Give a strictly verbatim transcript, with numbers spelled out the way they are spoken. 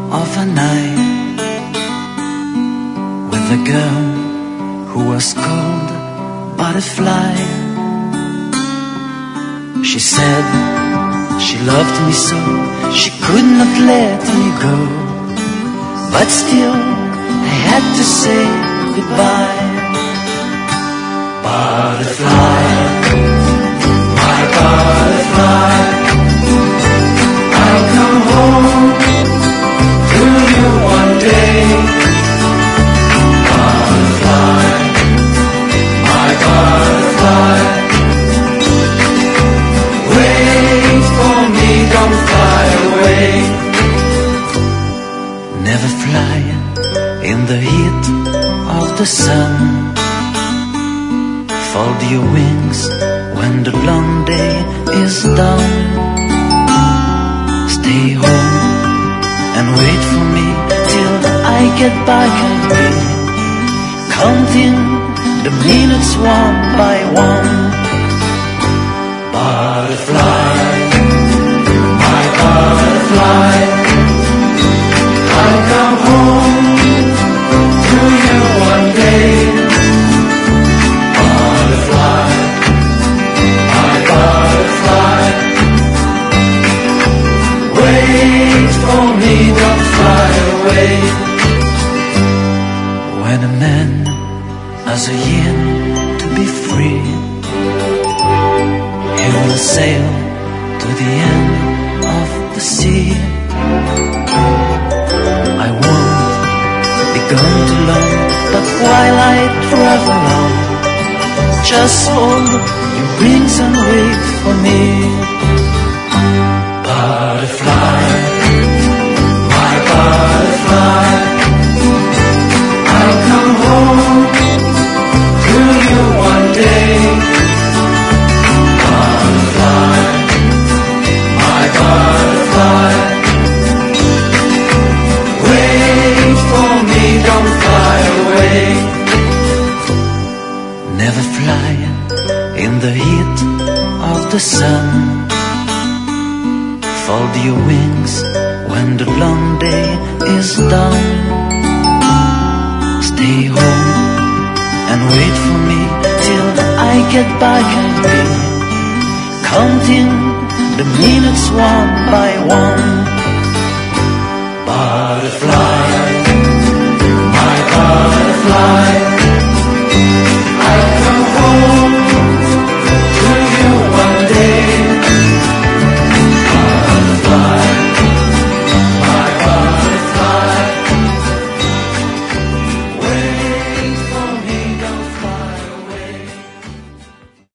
of a night with a girl who was called Butterfly. She said she loved me so, she could not let me go. But still I had to say goodbye. Butterfly, my butterfly, I'll come home to you one day. Butterfly, my butterfly, wait for me, don't fly away. Never fly in the heat of the sun. Fold your wings when the long day is done. Stay home and wait for me till I get back again, counting the minutes one by one. Butterfly, my butterfly, I'll come home to you one day. Butterfly, my butterfly, wait for me, don't fly away. When a man has a yearn to be free, he will sail to the end of the sea. I won't be gone too long, but while I travel on, just hold your wings and wait for me. Butterfly, my butterfly, I'll come home to you one day. Butterfly, my butterfly, wait for me, don't fly away. Never fly in the heat of the sun. Fold your wings when the long day is done. Stay home and wait for me till I get back again, counting the minutes one by one.